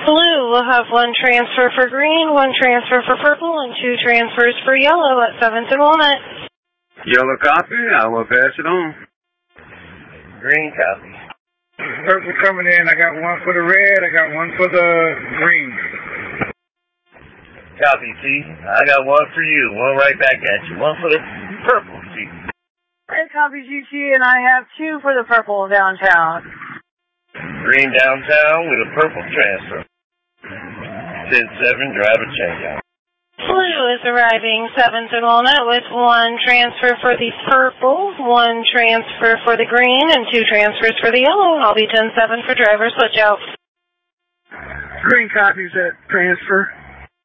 Blue will have 1 transfer for green, 1 transfer for purple, and 2 transfers for yellow at 7th and Walnut. Yellow copy. I will pass it on. Green copy. Purple coming in. I got 1 for the red. I got 1 for the green. Copy, Chief. I got 1 for you. 1 right back at you. 1 for the purple, Chief. Red copy, GT, and I have 2 for the purple downtown. Green downtown with a purple transfer. 10-7, driver changeout. Blue is arriving 7th and Walnut with 1 transfer for the purple, 1 transfer for the green, and 2 transfers for the yellow. I'll be 10-7 for driver switch out. Green copies that transfer.